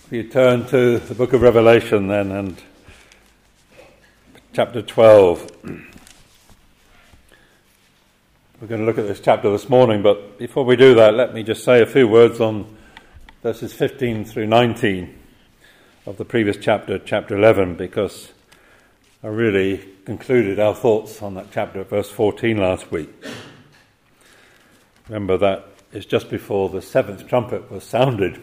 If you turn to the book of Revelation then, and chapter 12. We're going to look at this chapter this morning, but before we do that, let me just say a few words on verses 15 through 19 of the previous chapter, chapter 11, because I really concluded our thoughts on that chapter at verse 14 last week. Remember that it's just before the seventh trumpet was sounded.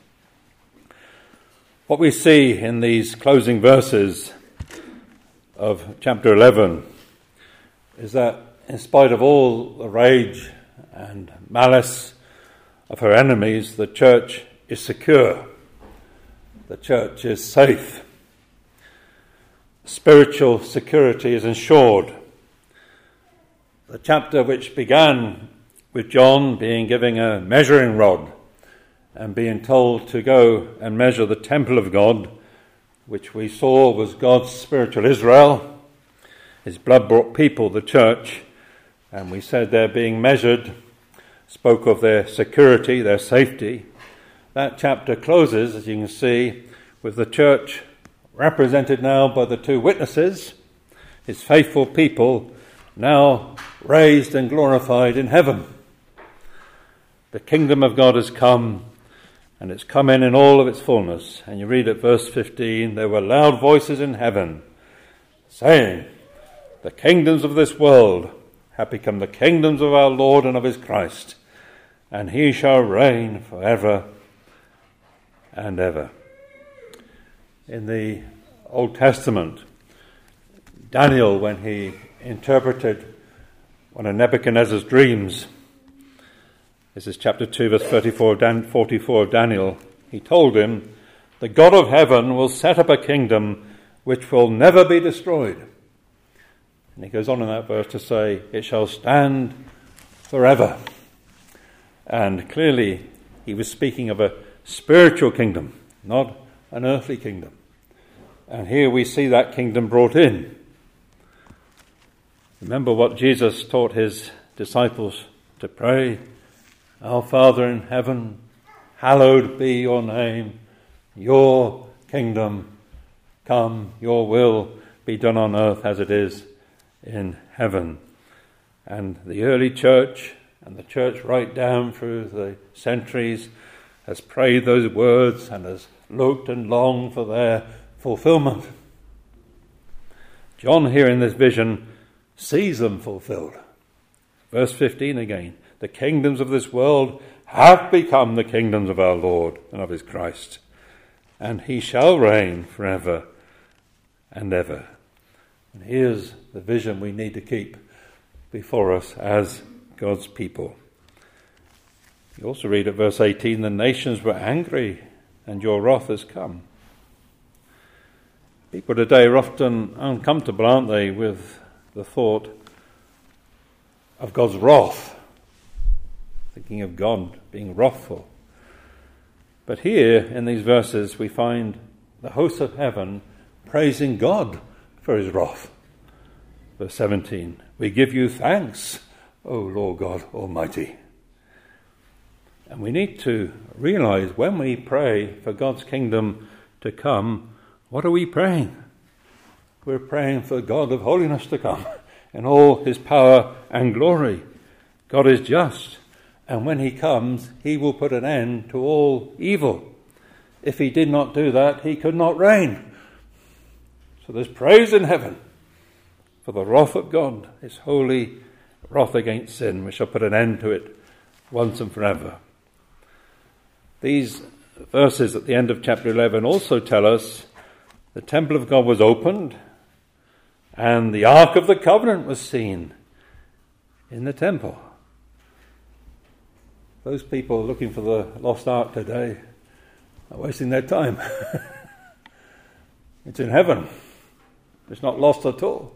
What we see in these closing verses of chapter 11 is that in spite of all the rage and malice of her enemies, the church is secure. The church is safe. Spiritual security is ensured. The chapter which began with John giving a measuring rod and being told to go and measure the temple of God, which we saw was God's spiritual Israel, his blood-bought people, the church, and we said they're being measured, spoke of their security, their safety. That chapter closes, as you can see, with the church represented now by the two witnesses, his faithful people, now raised and glorified in heaven. The kingdom of God has come, and it's come in all of its fullness. And you read at verse 15, there were loud voices in heaven, saying, the kingdoms of this world have become the kingdoms of our Lord and of his Christ, and he shall reign forever and ever. In the Old Testament, Daniel, when he interpreted one of Nebuchadnezzar's dreams, this is chapter 2, verse 44 of Daniel, he told him, the God of heaven will set up a kingdom which will never be destroyed. And he goes on in that verse to say, it shall stand forever. And clearly he was speaking of a spiritual kingdom, not an earthly kingdom. And here we see that kingdom brought in. Remember what Jesus taught his disciples to pray. Our Father in heaven, hallowed be your name. Your kingdom come, your will be done on earth as it is in heaven. And the early church, and the church right down through the centuries, has prayed those words and has looked and longed for their fulfillment. John here in this vision sees them fulfilled. Verse 15 again. The kingdoms of this world have become the kingdoms of our Lord and of his Christ, and he shall reign forever and ever. And here's the vision we need to keep before us as God's people. You also read at verse 18, the nations were angry and your wrath has come. People today are often uncomfortable, aren't they, with the thought of God's wrath. Thinking of God being wrathful. But here in these verses we find the hosts of heaven praising God for his wrath. Verse 17, we give you thanks, O Lord God Almighty. And we need to realize when we pray for God's kingdom to come, what are we praying? We're praying for God of holiness to come in all his power and glory. God is just. And when he comes, he will put an end to all evil. If he did not do that, he could not reign. So there's praise in heaven for the wrath of God, his holy wrath against sin, which shall put an end to it once and forever. These verses at the end of chapter 11 also tell us the temple of God was opened and the Ark of the Covenant was seen in the temple. Those people looking for the lost ark today are wasting their time. It's in heaven. It's not lost at all.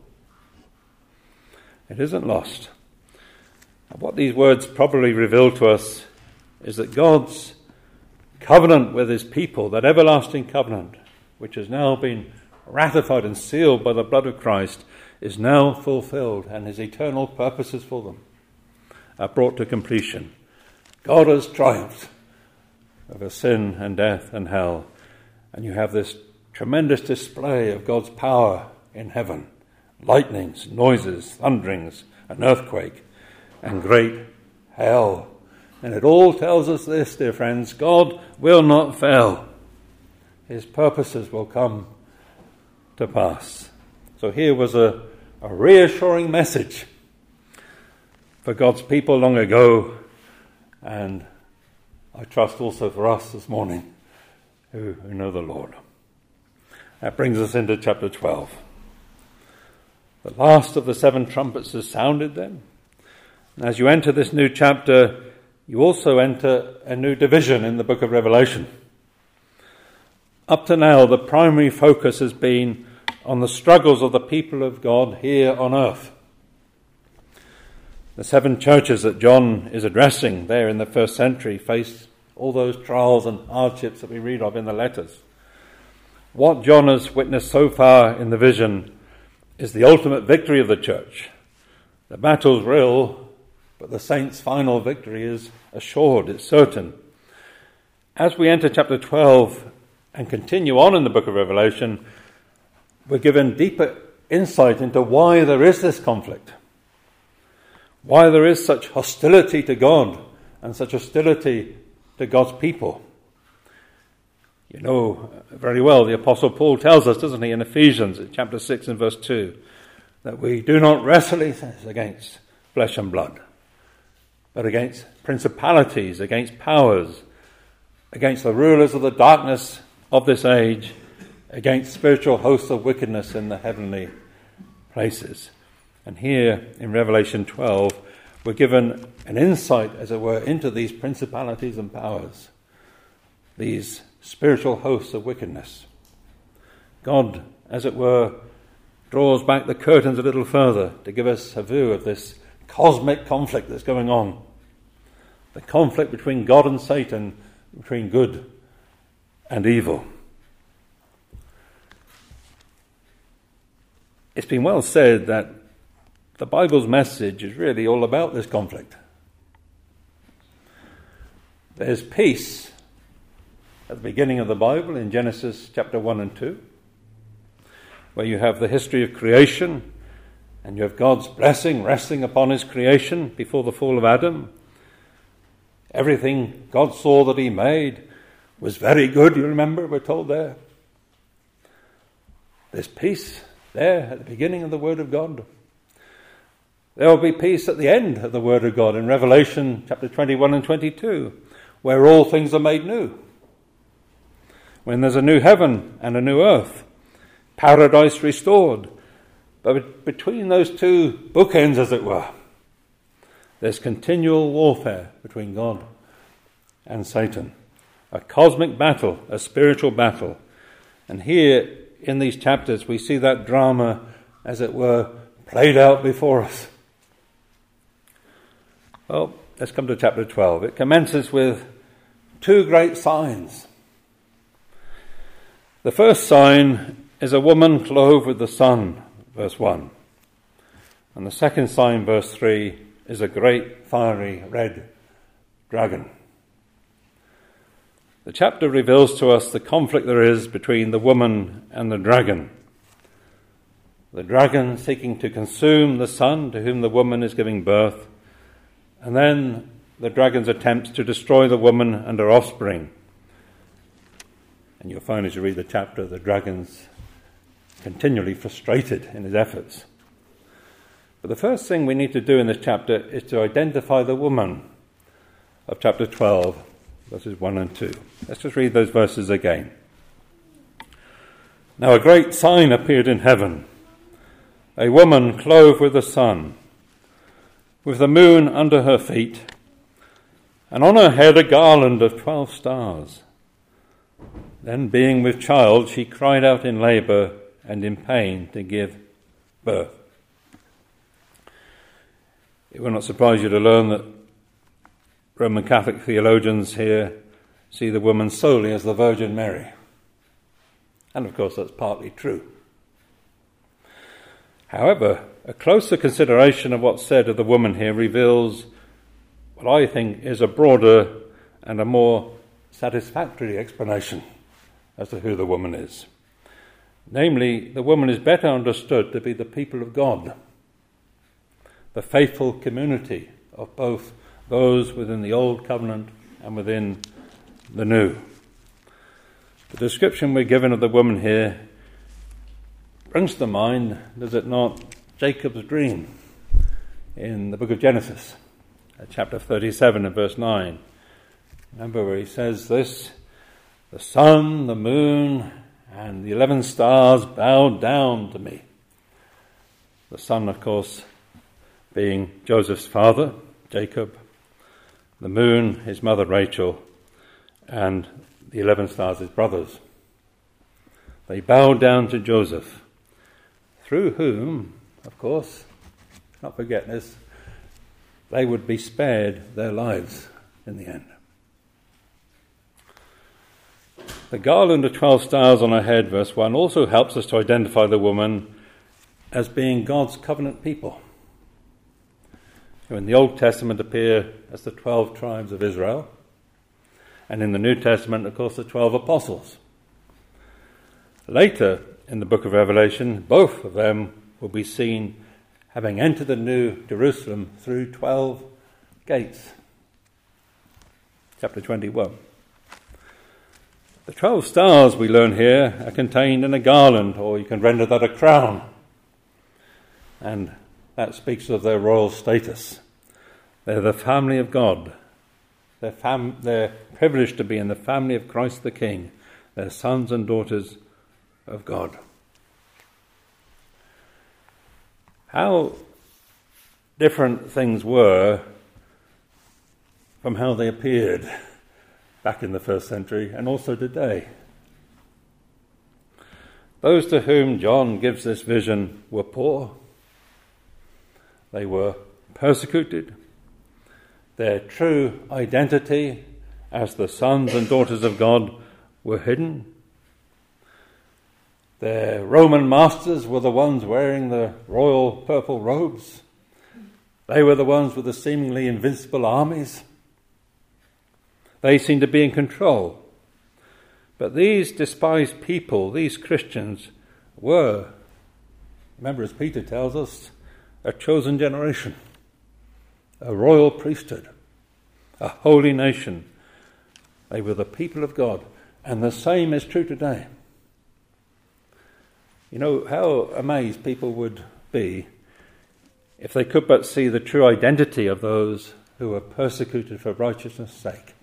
It isn't lost. And what these words probably reveal to us is that God's covenant with his people, that everlasting covenant, which has now been ratified and sealed by the blood of Christ, is now fulfilled, and his eternal purposes for them are brought to completion. God has triumphed over sin and death and hell, And you have this tremendous display of God's power in heaven. Lightnings, noises, thunderings, an earthquake, and great hail. And it all tells us this, dear friends: God will not fail. His purposes will come to pass. So here was a reassuring message for God's people long ago, and I trust also for us this morning who know the Lord. That brings us into chapter 12. The last of the 7 trumpets is sounded then. And as you enter this new chapter, you also enter a new division in the book of Revelation. Up to now, the primary focus has been on the struggles of the people of God here on earth. The 7 churches that John is addressing there in the first century faced all those trials and hardships that we read of in the letters. What John has witnessed so far in the vision is the ultimate victory of the church. The battle's real, but the saints' final victory is assured, it's certain. As we enter chapter 12 and continue on in the book of Revelation, we're given deeper insight into why there is this conflict, why there is such hostility to God and such hostility to God's people. You know very well, the Apostle Paul tells us, doesn't he, in Ephesians chapter 6 and verse 2, that we do not wrestle against flesh and blood, but against principalities, against powers, against the rulers of the darkness of this age, against spiritual hosts of wickedness in the heavenly places. And here in Revelation 12, we're given an insight, as it were, into these principalities and powers, these spiritual hosts of wickedness. God, as it were, draws back the curtains a little further to give us a view of this cosmic conflict that's going on. The conflict between God and Satan, between good and evil. It's been well said that the Bible's message is really all about this conflict. There's peace at the beginning of the Bible in Genesis chapter 1 and 2, where you have the history of creation and you have God's blessing resting upon his creation before the fall of Adam. Everything God saw that he made was very good, you remember, we're told there. There's peace there at the beginning of the Word of God. There will be peace at the end of the Word of God in Revelation chapter 21 and 22, where all things are made new. When there's a new heaven and a new earth, paradise restored. But between those two bookends, as it were, there's continual warfare between God and Satan. A cosmic battle, a spiritual battle. And here in these chapters we see that drama, as it were, played out before us. Well, let's come to chapter 12. It commences with 2 great signs. The first sign is a woman clothed with the sun, verse 1. And the second sign, verse 3, is a great fiery red dragon. The chapter reveals to us the conflict there is between the woman and the dragon. The dragon seeking to consume the son to whom the woman is giving birth, and then the dragon's attempts to destroy the woman and her offspring. And you'll find as you read the chapter, the dragon's continually frustrated in his efforts. But the first thing we need to do in this chapter is to identify the woman of chapter 12, verses 1 and 2. Let's just read those verses again. Now a great sign appeared in heaven, a woman clothed with the sun, with the moon under her feet, and on her head a garland of 12 stars. Then, being with child, she cried out in labour and in pain to give birth. It will not surprise you to learn that Roman Catholic theologians here see the woman solely as the Virgin Mary. And of course that's partly true. However, a closer consideration of what's said of the woman here reveals what I think is a broader and a more satisfactory explanation as to who the woman is. Namely, the woman is better understood to be the people of God, the faithful community of both those within the Old Covenant and within the New. The description we're given of the woman here brings to mind, does it not, Jacob's dream in the book of Genesis, chapter 37 and verse 9. Remember where he says this, the sun, the moon, and the 11 stars bowed down to me. The sun, of course, being Joseph's father, Jacob, the moon, his mother Rachel, and the 11 stars, his brothers. They bowed down to Joseph, through whom, of course, not forget this, they would be spared their lives in the end. The garland of 12 stars on her head, verse 1, also helps us to identify the woman as being God's covenant people, who in the Old Testament appear as the 12 tribes of Israel, and in the New Testament, of course, the 12 apostles. Later in the book of Revelation, both of them will be seen having entered the New Jerusalem through 12 gates. Chapter 21. The 12 stars we learn here are contained in a garland, or you can render that a crown. And that speaks of their royal status. They're the family of God. They're privileged to be in the family of Christ the King. They're sons and daughters of God. How different things were from how they appeared back in the first century and also today. Those to whom John gives this vision were poor. They were persecuted. Their true identity as the sons and daughters of God were hidden. Their Roman masters were the ones wearing the royal purple robes. They were the ones with the seemingly invincible armies. They seemed to be in control. But these despised people, these Christians, were, remember as Peter tells us, a chosen generation, a royal priesthood, a holy nation. They were the people of God. And the same is true today. You know how amazed people would be if they could but see the true identity of those who were persecuted for righteousness' sake.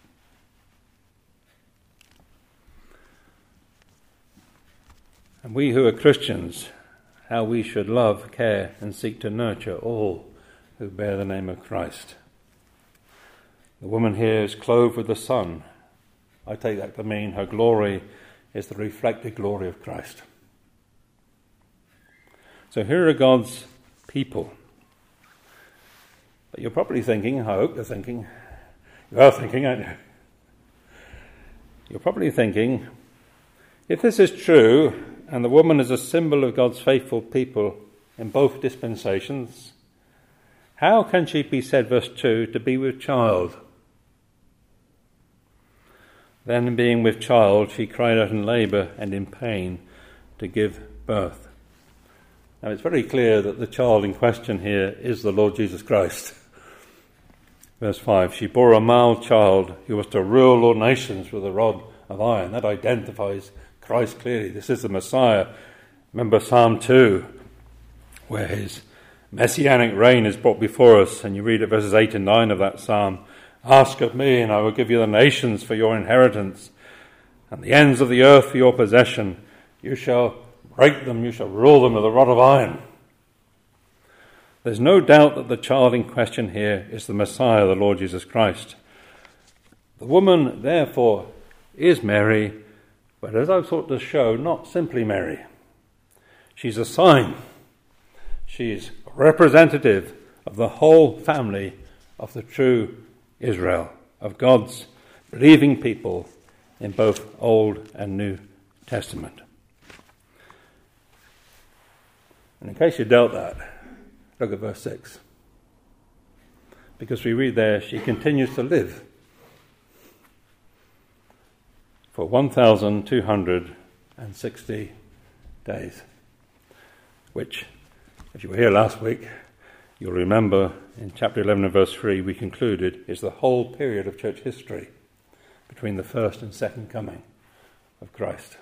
And we who are Christians, how we should love, care, and seek to nurture all who bear the name of Christ. The woman here is clothed with the sun. I take that to mean her glory is the reflected glory of Christ. So here are God's people. But you're probably thinking, I hope you're thinking, you are thinking, aren't you? You're probably thinking, if this is true, and the woman is a symbol of God's faithful people in both dispensations, how can she be said, verse 2, to be with child? Then being with child, she cried out in labour and in pain to give birth. Now it's very clear that the child in question here is the Lord Jesus Christ. Verse 5, she bore a male child who was to rule all nations with a rod of iron. That identifies Christ clearly. This is the Messiah. Remember Psalm 2, where his messianic reign is brought before us, and you read at verses 8 and 9 of that psalm. Ask of me, and I will give you the nations for your inheritance, and the ends of the earth for your possession. You shall break them, you shall rule them with a rod of iron. There's no doubt that the child in question here is the Messiah, the Lord Jesus Christ. The woman, therefore, is Mary, but as I've sought to show, not simply Mary. She's a sign. She is representative of the whole family of the true Israel, of God's believing people in both Old and New Testament. And in case you doubt that, look at verse 6. Because we read there, she continues to live. for 1,260 days, which, if you were here last week, you'll remember in chapter 11 and verse 3 we concluded is the whole period of church history between the first and second coming of Christ.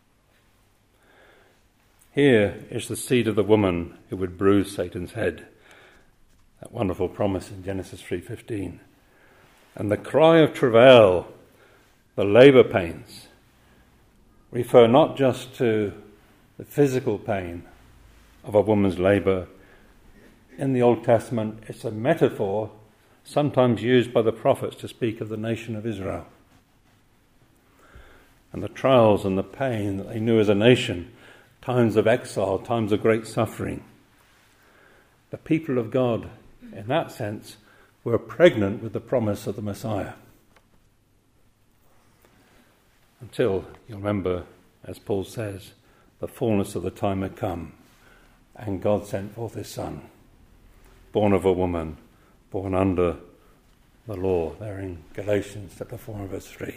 Here is the seed of the woman who would bruise Satan's head. That wonderful promise in Genesis 3:15. And the cry of travail, the labour pains, refer not just to the physical pain of a woman's labour. In the Old Testament, it's a metaphor sometimes used by the prophets to speak of the nation of Israel and the trials and the pain that they knew as a nation, times of exile, times of great suffering. The people of God, in that sense, were pregnant with the promise of the Messiah. Until, you'll remember, as Paul says, the fullness of the time had come, and God sent forth his Son, born of a woman, born under the law, there in Galatians chapter 4 and verse 3.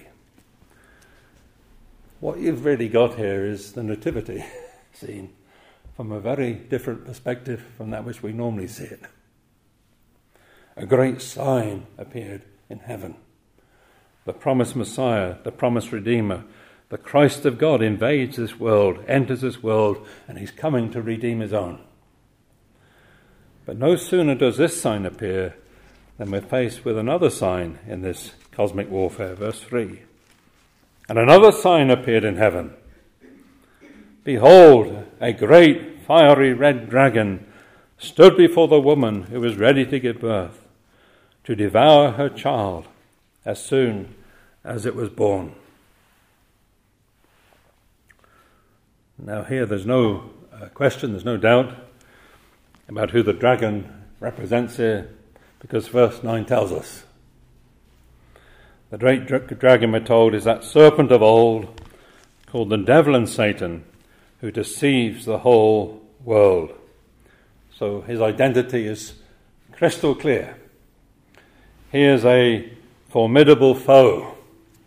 What you've really got here is the nativity scene from a very different perspective from that which we normally see it. A great sign appeared in heaven. The promised Messiah, the promised Redeemer, the Christ of God invades this world, enters this world, and he's coming to redeem his own. But no sooner does this sign appear than we're faced with another sign in this cosmic warfare. Verse 3. And another sign appeared in heaven. Behold, a great fiery red dragon stood before the woman who was ready to give birth, to devour her child as soon as it was born. Now here there's no question, there's no doubt about who the dragon represents here, because verse 9 tells us. The great dragon, we're told, is that serpent of old, called the devil and Satan, who deceives the whole world. So his identity is crystal clear. He is a formidable foe.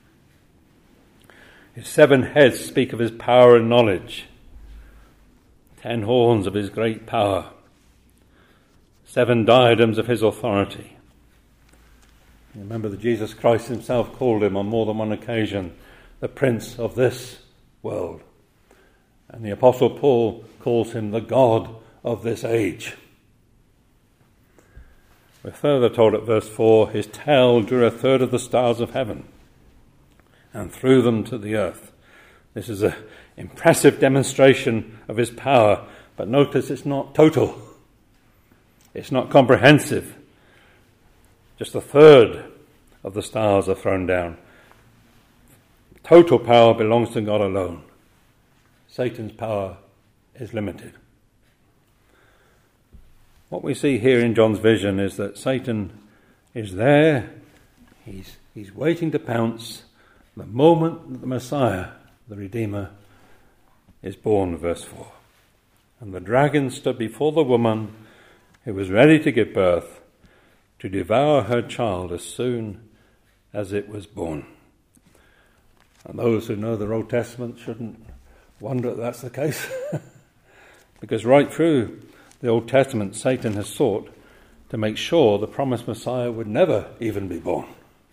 His 7 heads speak of his power and knowledge. 10 horns of his great power. 7 diadems of his authority. You remember that Jesus Christ himself called him on more than one occasion the prince of this world. And the Apostle Paul calls him the God of this age. We're further told at verse 4, his tail drew 1/3 of the stars of heaven and threw them to the earth. This is an impressive demonstration of his power, but notice it's not total. It's not comprehensive. Just 1/3 of the stars are thrown down. Total power belongs to God alone. Satan's power is limited. What we see here in John's vision is that Satan is there. He's waiting to pounce the moment that the Messiah, the Redeemer, is born, verse 4. And the dragon stood before the woman who was ready to give birth, to devour her child as soon as it was born. And those who know the Old Testament shouldn't wonder that that's the case. Because right through the Old Testament, Satan has sought to make sure the promised Messiah would never even be born.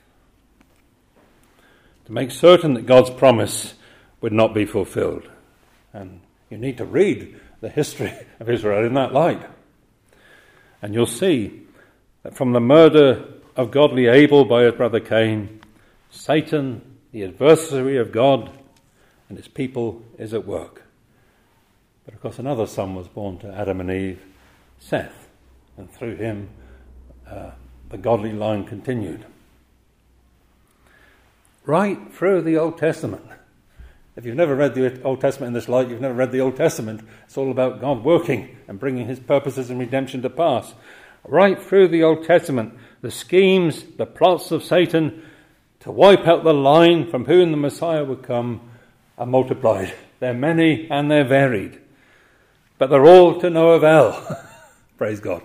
To make certain that God's promise would not be fulfilled. And you need to read the history of Israel in that light. And you'll see that from the murder of godly Abel by his brother Cain, Satan, the adversary of God and his people, is at work. But of course another son was born to Adam and Eve, Seth, and through him the godly line continued. Right through the Old Testament. If you've never read the Old Testament in this light, you've never read the Old Testament. It's all about God working and bringing his purposes in redemption to pass. Right through the Old Testament, the schemes, the plots of Satan to wipe out the line from whom the Messiah would come are multiplied. They're many and they're varied. But they're all to no avail. Praise God.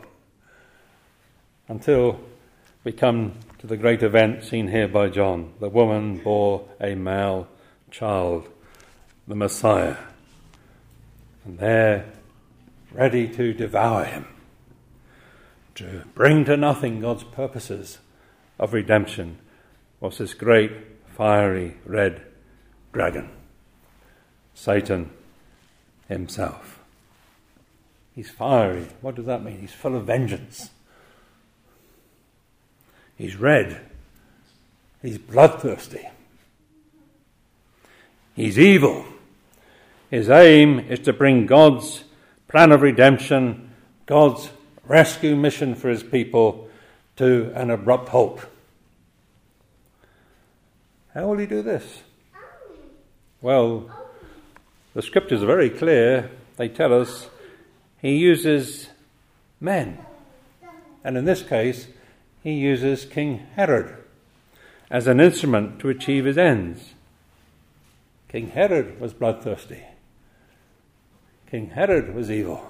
Until we come to the great event seen here by John. The woman bore a male child, the Messiah. And they're ready to devour him, to bring to nothing God's purposes of redemption, was this great fiery red dragon, Satan himself. He's fiery. What does that mean? He's full of vengeance. He's red. He's bloodthirsty. He's evil. His aim is to bring God's plan of redemption, God's rescue mission for his people, to an abrupt halt. How will he do this? Well, the scriptures are very clear. They tell us he uses men. And in this case, he uses King Herod as an instrument to achieve his ends. King Herod was bloodthirsty. King Herod was evil.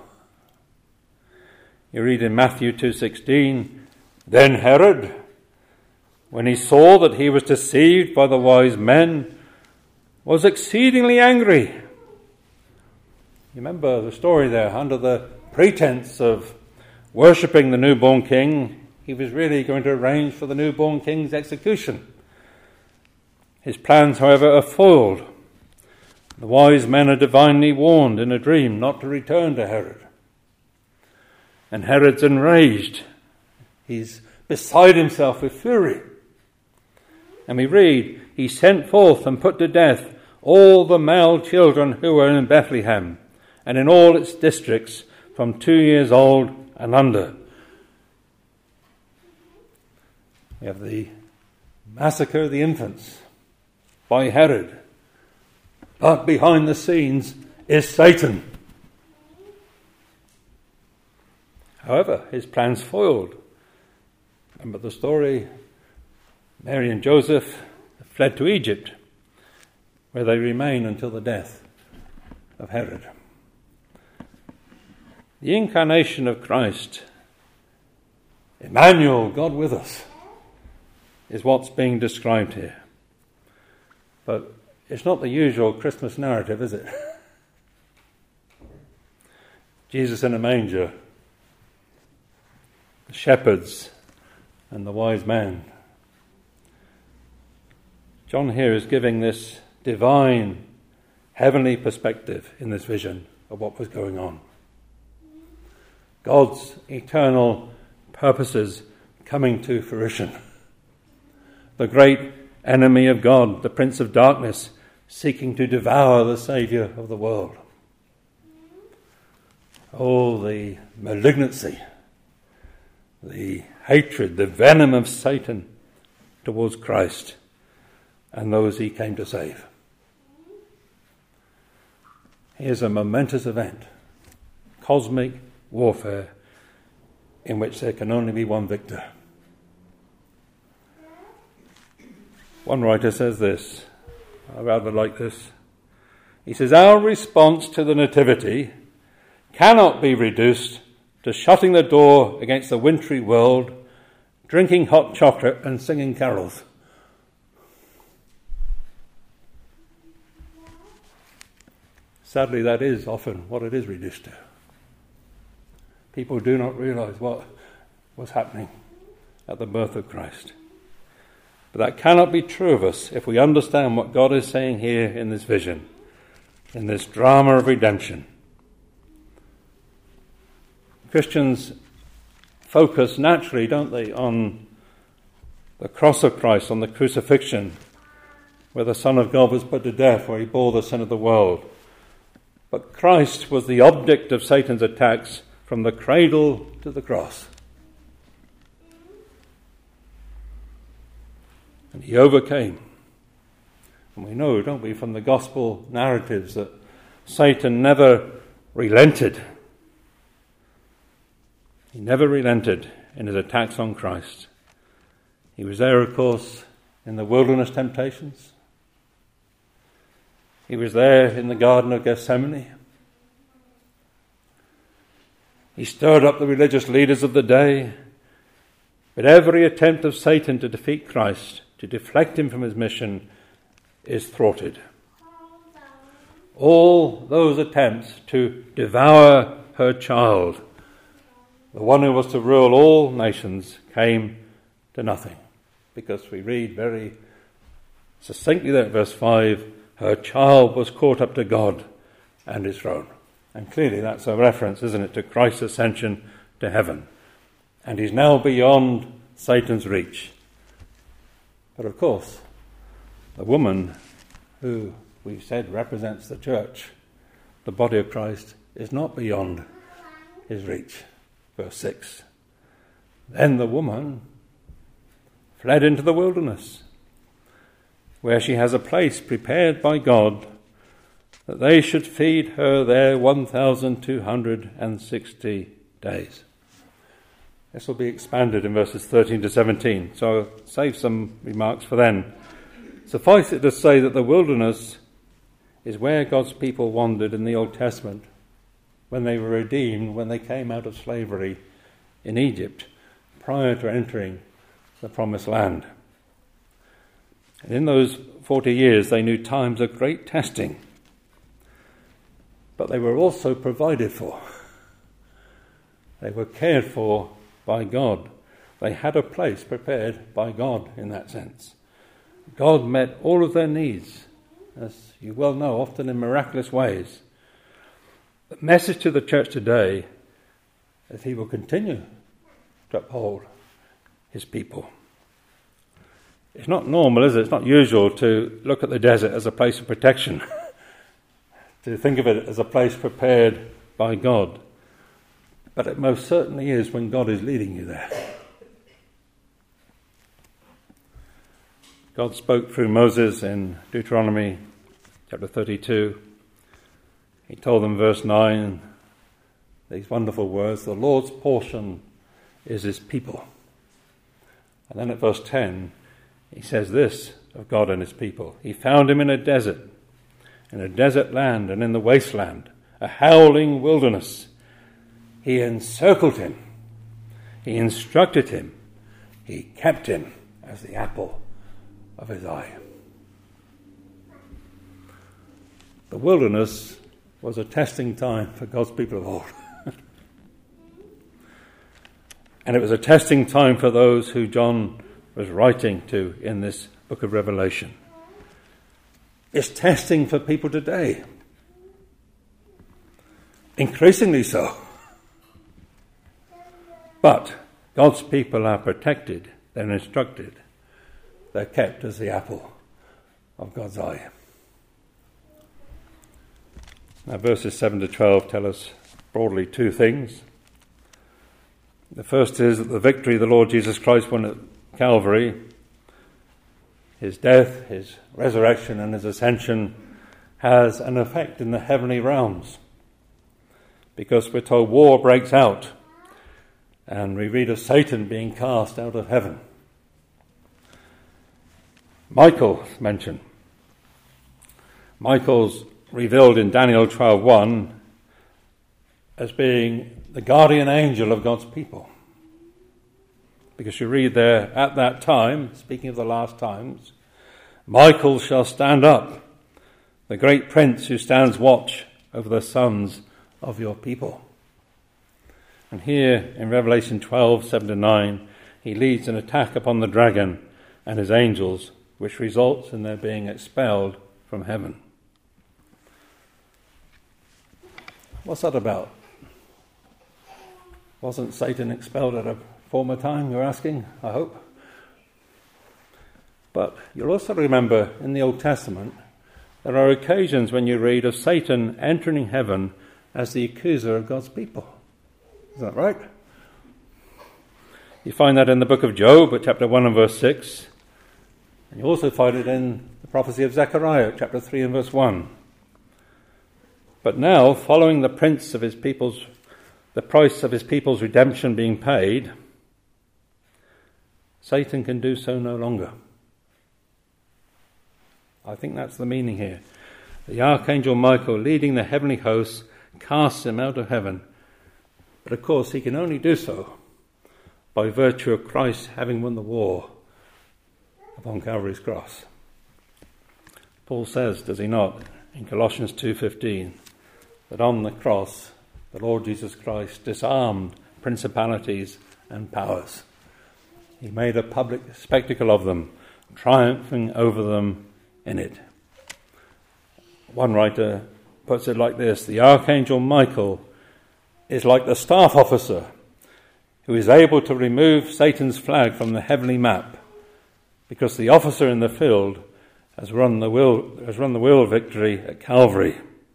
You read in Matthew 2:16, "Then Herod, when he saw that he was deceived by the wise men, was exceedingly angry." You remember the story there. Under the pretense of worshipping the newborn king, he was really going to arrange for the newborn king's execution. His plans, however, are foiled. The wise men are divinely warned in a dream not to return to Herod. And Herod's enraged. He's beside himself with fury. And we read, he sent forth and put to death all the male children who were in Bethlehem and in all its districts from 2 years old and under. We have the massacre of the infants by Herod. But behind the scenes is Satan. However, his plans foiled. Remember the story? Mary and Joseph fled to Egypt, where they remain until the death of Herod. The incarnation of Christ, Emmanuel, God with us, is what's being described here. But it's not the usual Christmas narrative, is it? Jesus in a manger, the shepherds and the wise man. John here is giving this divine, heavenly perspective in this vision of what was going on. God's eternal purposes coming to fruition. The great enemy of God, the Prince of Darkness, seeking to devour the Saviour of the world. Oh, the malignancy, the hatred, the venom of Satan towards Christ and those he came to save. Here's a momentous event, cosmic warfare, in which there can only be one victor. One writer says this, I rather like this. He says, our response to the Nativity cannot be reduced to shutting the door against the wintry world, drinking hot chocolate and singing carols. Sadly, that is often what it is reduced to. People do not realize what was happening at the birth of Christ. But that cannot be true of us if we understand what God is saying here in this vision, in this drama of redemption. Christians focus naturally, don't they, on the cross of Christ, on the crucifixion, where the Son of God was put to death, where he bore the sin of the world. But Christ was the object of Satan's attacks from the cradle to the cross. And he overcame. And we know, don't we, from the gospel narratives that Satan never relented. He never relented in his attacks on Christ. He was there, of course, in the wilderness temptations. He was there in the Garden of Gethsemane. He stirred up the religious leaders of the day. But every attempt of Satan to defeat Christ, to deflect him from his mission, is thwarted. all those attempts to devour her child, the one who was to rule all nations, came to nothing. Because we read very succinctly there at verse 5, her child was caught up to God and his throne. And clearly that's a reference, isn't it, to Christ's ascension to heaven. And he's now beyond Satan's reach. But of course, the woman who we've said represents the church, the body of Christ, is not beyond his reach. Verse 6. Then the woman fled into the wilderness, where she has a place prepared by God, that they should feed her there 1,260 days. This will be expanded in verses 13 to 17, so I'll save some remarks for then. Suffice it to say that the wilderness is where God's people wandered in the Old Testament when they were redeemed, when they came out of slavery in Egypt, prior to entering the Promised Land. And in those 40 years they knew times of great testing, but they were also provided for. They were cared for by God. They had a place prepared by God in that sense. God met all of their needs, as you well know, often in miraculous ways. The message to the church today is he will continue to uphold his people. It's not normal, is it? It's not usual to look at the desert as a place of protection, to think of it as a place prepared by God. But it most certainly is when God is leading you there. God spoke through Moses in Deuteronomy chapter 32. He told them, verse 9, these wonderful words, the Lord's portion is his people. And then at verse 10, he says this of God and his people. He found him in a desert land and in the wasteland, a howling wilderness. He encircled him. He instructed him. He kept him as the apple of his eye. The wilderness was a testing time for God's people of old. And it was a testing time for those who John was writing to in this book of Revelation. It's testing for people today. Increasingly so. But God's people are protected, they're instructed, they're kept as the apple of God's eye. Now verses 7 to 12 tell us broadly two things. The first is that the victory the Lord Jesus Christ won at Calvary, his death, his resurrection and his ascension, has an effect in the heavenly realms. Because we're told war breaks out, and we read of Satan being cast out of heaven. Michael's mentioned. Michael's revealed in Daniel 12:1 as being the guardian angel of God's people. Because you read there, at that time, speaking of the last times, Michael shall stand up, the great prince who stands watch over the sons of your people. And here in Revelation 12:7-9, he leads an attack upon the dragon and his angels, which results in their being expelled from heaven. What's that about? Wasn't Satan expelled at a former time, you're asking, I hope? But you'll also remember in the Old Testament, there are occasions when you read of Satan entering heaven as the accuser of God's people. Is that right? You find that in the book of Job, at chapter 1 and verse 6. And you also find it in the prophecy of Zechariah, chapter 3 and verse 1. But now, following the price of his people's redemption being paid, Satan can do so no longer. I think that's the meaning here. The archangel Michael, leading the heavenly hosts, casts him out of heaven. But of course he can only do so by virtue of Christ having won the war upon Calvary's cross. Paul says, does he not, in Colossians 2:15 that on the cross the Lord Jesus Christ disarmed principalities and powers. He made a public spectacle of them, triumphing over them in it. One writer puts it like this: the Archangel Michael is like the staff officer who is able to remove Satan's flag from the heavenly map, because the officer in the field has run the wheel of victory at Calvary.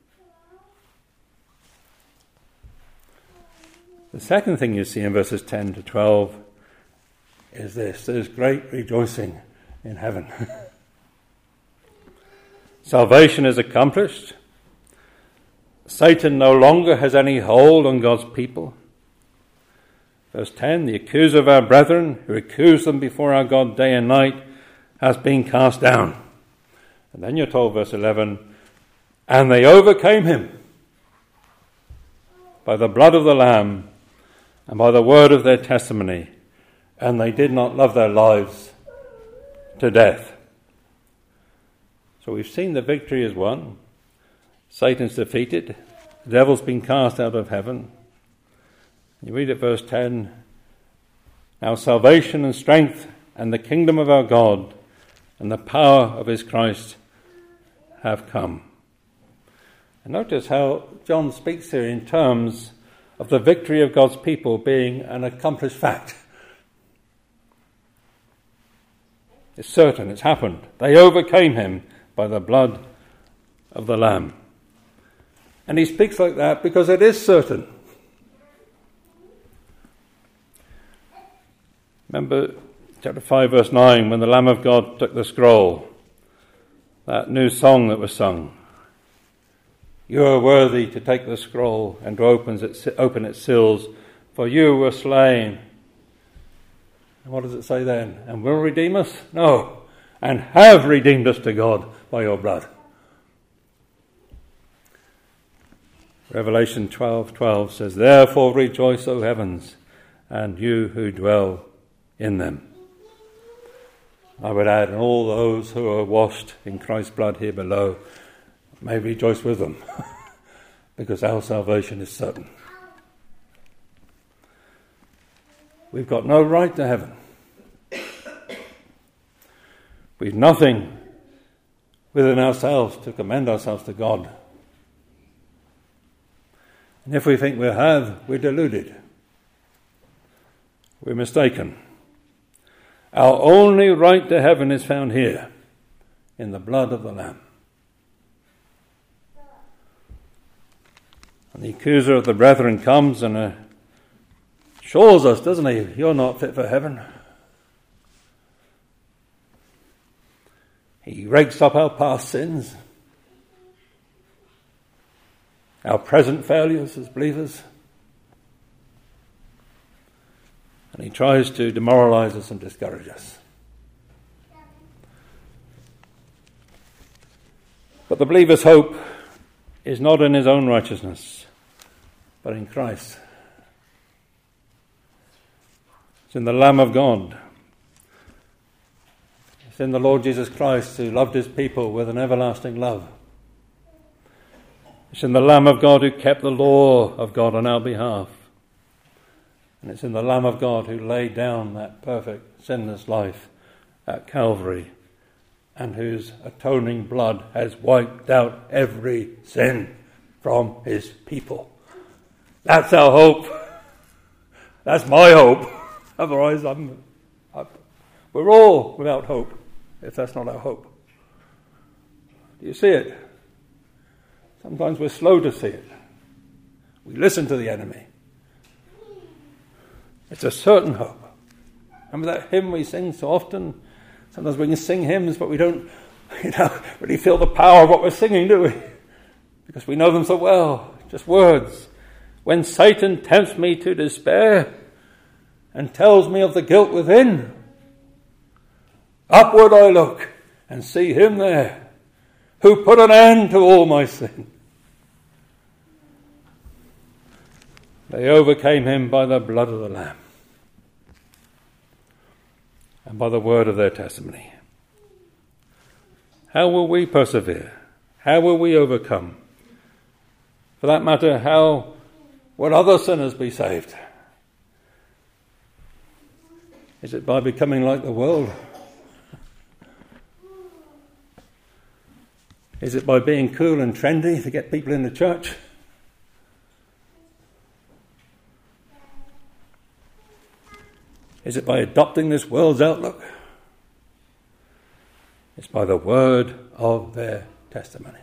The second thing you see in verses 10 to 12 is this: there's great rejoicing in heaven. Salvation is accomplished. Satan no longer has any hold on God's people. Verse 10, the accuser of our brethren, who accused them before our God day and night, has been cast down. And then you're told, verse 11, and they overcame him by the blood of the Lamb and by the word of their testimony, and they did not love their lives to death. So we've seen the victory is won. Satan's defeated. The devil's been cast out of heaven. You read at verse 10, now salvation and strength and the kingdom of our God and the power of his Christ have come. And notice how John speaks here in terms of the victory of God's people being an accomplished fact. It's certain, it's happened. They overcame him by the blood of the Lamb. And he speaks like that because it is certain. Remember chapter 5 verse 9, when the Lamb of God took the scroll, that new song that was sung. You are worthy to take the scroll and to open its seals, for you were slain. And what does it say then? And will redeem us? No. And have redeemed us to God by your blood. Revelation 12:12 says, therefore rejoice, O heavens, and you who dwell in them. I would add, and all those who are washed in Christ's blood here below may rejoice with them, because our salvation is certain. We've got no right to heaven. We've nothing within ourselves to commend ourselves to God. And if we think we have, we're deluded. We're mistaken. Our only right to heaven is found here, in the blood of the Lamb. And the accuser of the brethren comes and assures us, doesn't he? You're not fit for heaven. He rakes up our past sins, our present failures as believers, and he tries to demoralize us and discourage us. But the believer's hope is not in his own righteousness, but in Christ. It's in the Lamb of God. It's in the Lord Jesus Christ, who loved his people with an everlasting love. It's in the Lamb of God who kept the law of God on our behalf. And it's in the Lamb of God who laid down that perfect, sinless life at Calvary, and whose atoning blood has wiped out every sin from his people. That's our hope. That's my hope. Otherwise, we're all without hope, if that's not our hope. Do you see it? Sometimes we're slow to see it. We listen to the enemy. It's a certain hope. Remember that hymn we sing so often? Sometimes we can sing hymns, but we don't really feel the power of what we're singing, do we? Because we know them so well. Just words. When Satan tempts me to despair and tells me of the guilt within, upward I look and see him there who put an end to all my sin. They overcame him by the blood of the Lamb and by the word of their testimony. How will we persevere? How will we overcome? For that matter, how will other sinners be saved? Is it by becoming like the world? Is it by being cool and trendy to get people in the church? Is it by adopting this world's outlook? It's by the word of their testimony.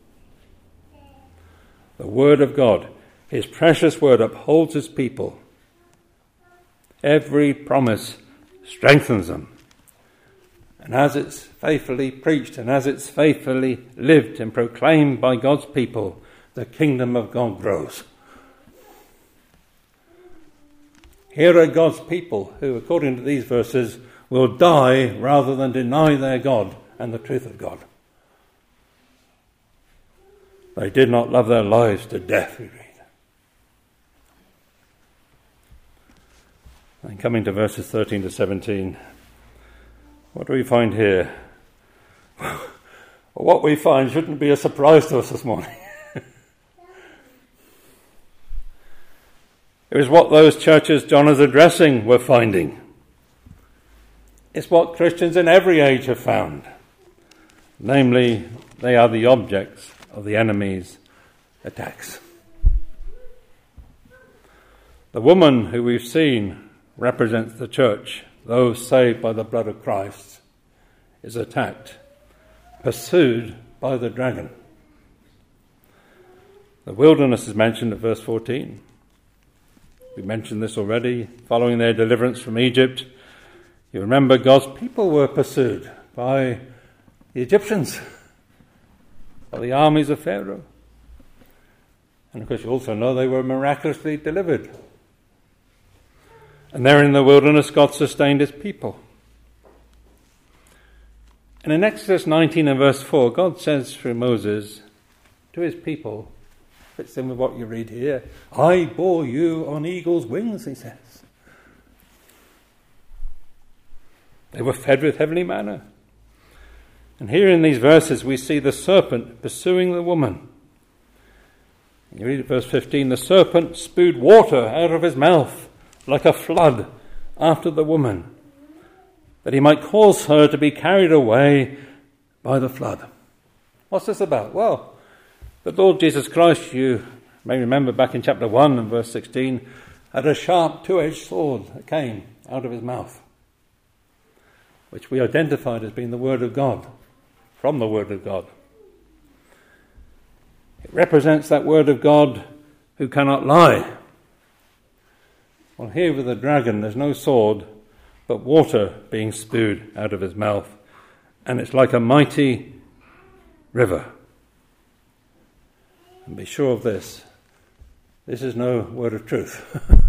The word of God, his precious word, upholds his people. Every promise strengthens them. And as it's faithfully preached and as it's faithfully lived and proclaimed by God's people, the kingdom of God grows. Here are God's people who, according to these verses, will die rather than deny their God and the truth of God. They did not love their lives to death, we read. And coming to verses 13 to 17, what do we find here? What we find shouldn't be a surprise to us this morning. It was what those churches John is addressing were finding. It's what Christians in every age have found. Namely, they are the objects of the enemy's attacks. The woman who we've seen represents the church, those saved by the blood of Christ, is attacked, pursued by the dragon. The wilderness is mentioned at verse 14. We mentioned this already. Following their deliverance from Egypt, you remember God's people were pursued by the Egyptians, by the armies of Pharaoh. And of course you also know they were miraculously delivered. And there in the wilderness God sustained his people. And in Exodus 19 and verse 4, God says through Moses to his people, fits in with what you read here, I bore you on eagle's wings, he says. They were fed with heavenly manna. And here in these verses we see the serpent pursuing the woman. You read at verse 15, the serpent spewed water out of his mouth like a flood after the woman, that he might cause her to be carried away by the flood. What's this about? Well, the Lord Jesus Christ, you may remember back in chapter 1 and verse 16, had a sharp two-edged sword that came out of his mouth, which we identified as being the word of God, from the word of God. It represents that word of God who cannot lie. Well, here with the dragon, there's no sword, but water being spewed out of his mouth. And it's like a mighty river. And be sure of this is no word of truth.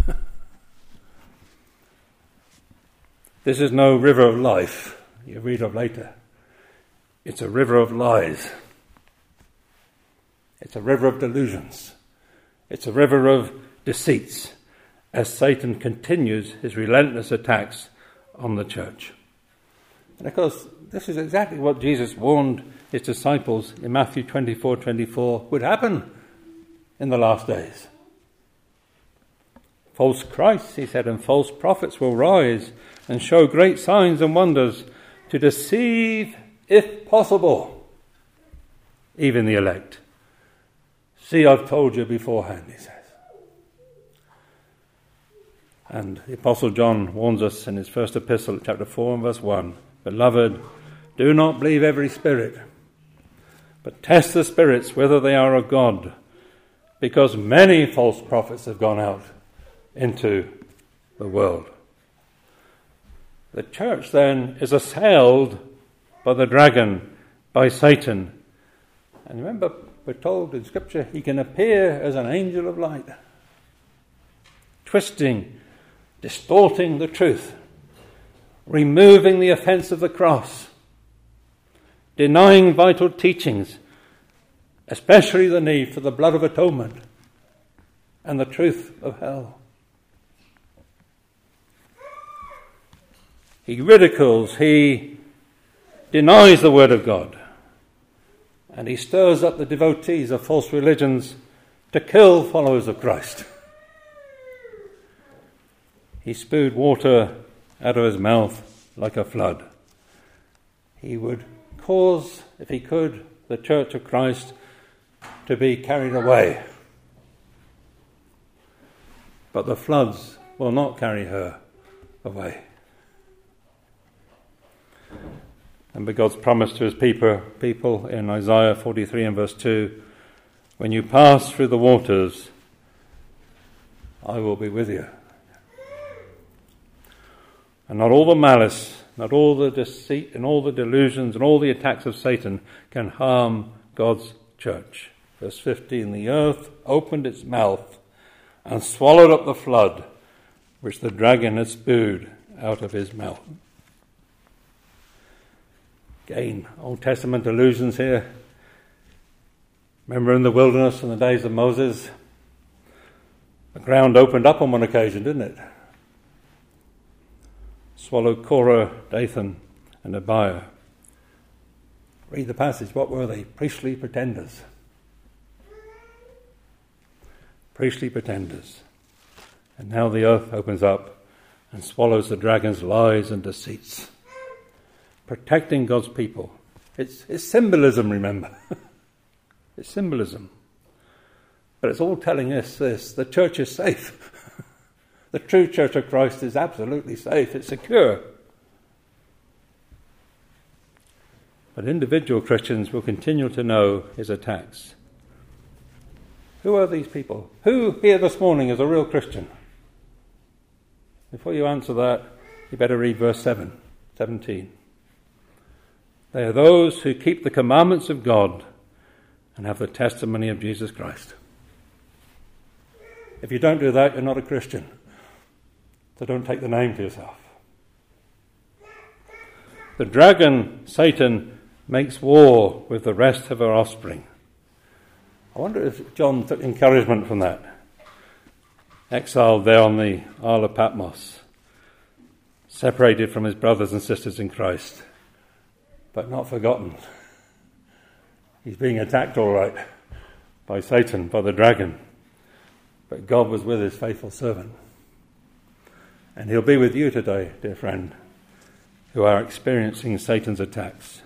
This is no river of life you read of later. It's a river of lies. It's a river of delusions. It's a river of deceits, as Satan continues his relentless attacks on the church. And of course, this is exactly what Jesus warned his disciples in Matthew 24:24 would happen in the last days. False Christs, he said, and false prophets will rise and show great signs and wonders to deceive, if possible, even the elect. See, I've told you beforehand, he says. And the Apostle John warns us in his first epistle, chapter 4 and verse 1, Beloved, do not believe every spirit, but test the spirits whether they are of God, because many false prophets have gone out into the world. The church then is assailed by the dragon, by Satan. And remember, we're told in Scripture, he can appear as an angel of light, twisting, distorting the truth, removing the offence of the cross, denying vital teachings, especially the need for the blood of atonement and the truth of hell. He ridicules, he denies the word of God. and he stirs up the devotees of false religions to kill followers of Christ. He spewed water out of his mouth like a flood. He would cause, if he could, the Church of Christ to be carried away. But the floods will not carry her away. And by God's promise to his people in Isaiah 43 and verse 2, when you pass through the waters, I will be with you. And not all the malice, not all the deceit and all the delusions and all the attacks of Satan can harm God's church. Verse 15, the earth opened its mouth and swallowed up the flood which the dragon had spewed out of his mouth. Again, Old Testament allusions here. Remember in the wilderness in the days of Moses, the ground opened up on one occasion, didn't it? Swallowed Korah, Dathan, and Abiah. Read the passage. What were they? Priestly pretenders. Priestly pretenders. And now the earth opens up and swallows the dragon's lies and deceits. Protecting God's people. It's symbolism, remember. It's symbolism. But it's all telling us this. The church is safe. The true Church of Christ is absolutely safe. It's secure. But individual Christians will continue to know his attacks. Who are these people? Who here this morning is a real Christian? Before you answer that, you better read verse 17. They are those who keep the commandments of God and have the testimony of Jesus Christ. If you don't do that, you're not a Christian. So don't take the name to yourself. The dragon, Satan, makes war with the rest of her offspring. I wonder if John took encouragement from that. Exiled there on the Isle of Patmos, separated from his brothers and sisters in Christ, but not forgotten. He's being attacked all right by Satan, by the dragon, but God was with his faithful servant. And he'll be with you today, dear friend, who are experiencing Satan's attacks.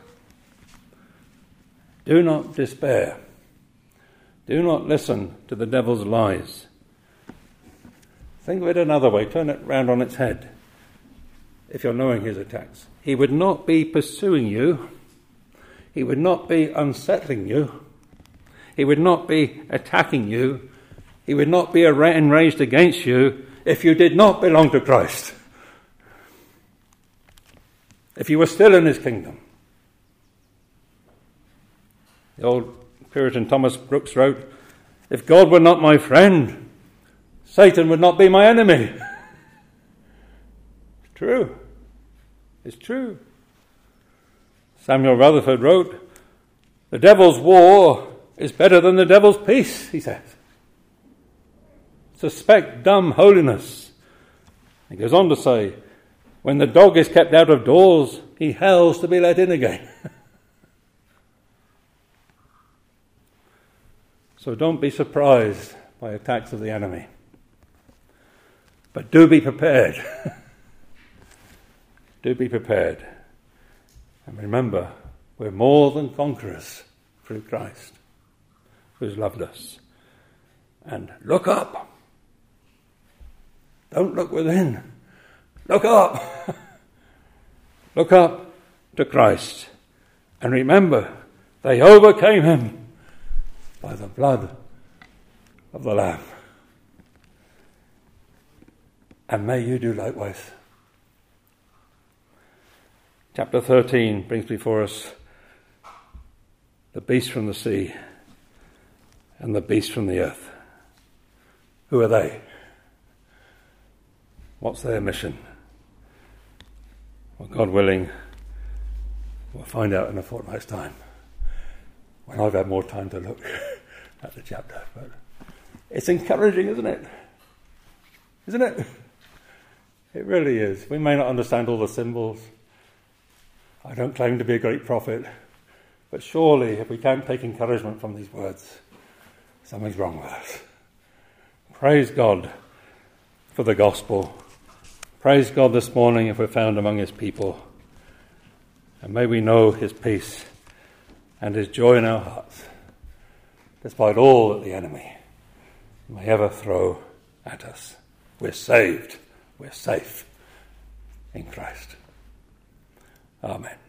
Do not despair. Do not listen to the devil's lies. Think of it another way. Turn it round on its head. If you're knowing his attacks, he would not be pursuing you. He would not be unsettling you. He would not be attacking you. He would not be enraged against you if you did not belong to Christ. If you were still in his kingdom. The old Puritan Thomas Brooks wrote, if God were not my friend, Satan would not be my enemy. It's true. It's true. Samuel Rutherford wrote, the devil's war is better than the devil's peace, he says. Suspect dumb holiness. He goes on to say, when the dog is kept out of doors, he howls to be let in again. So don't be surprised by attacks of the enemy. But do be prepared. Do be prepared. And remember, we're more than conquerors through Christ, who's loved us. And look up. Don't look within. Look up. Look up to Christ. And remember, they overcame him by the blood of the Lamb. And may you do likewise. Chapter 13 brings before us the beast from the sea and the beast from the earth. Who are they? What's their mission? Well, God willing, we'll find out in a fortnight's time, when I've had more time to look at the chapter. But it's encouraging, isn't it? Isn't it? It really is. We may not understand all the symbols. I don't claim to be a great prophet, But surely, if we can't take encouragement from these words, something's wrong with us. Praise God for the gospel. Praise God this morning if we're found among his people. And may we know his peace and his joy in our hearts, despite all that the enemy may ever throw at us. We're saved. We're safe in Christ. Amen.